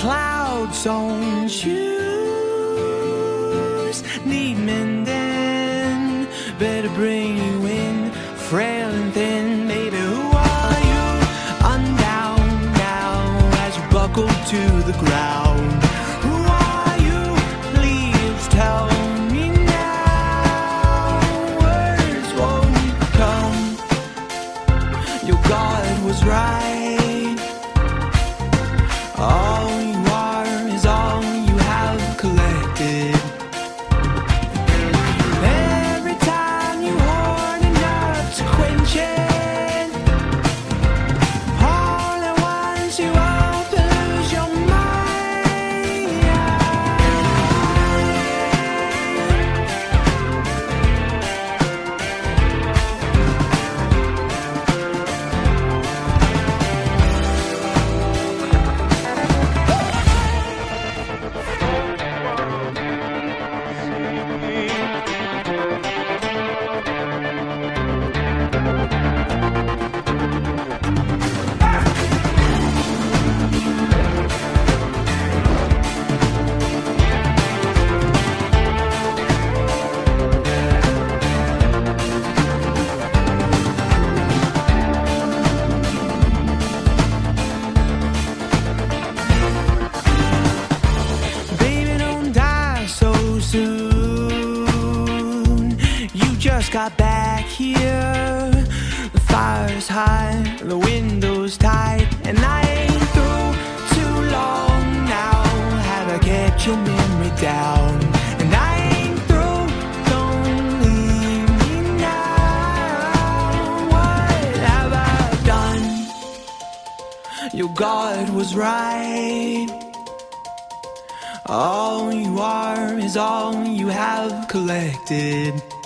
clouds on shoes need mending. Better bring you in, frail and thin. Baby, who are you? Undown now as you buckle to the ground. Who are you? Please tell me now. Words won't come. Your God was right. All you are is all you have collected. Every time you hoard enough to quench it, all at once you open, lose your mind. Baby, don't die so soon. You just got back here. The fire's high, the window's tight, and I ain't through too long now. Have I kept your memory down? And I ain't through, don't leave me now. What have I done? Your God was right. All you are is all you have collected.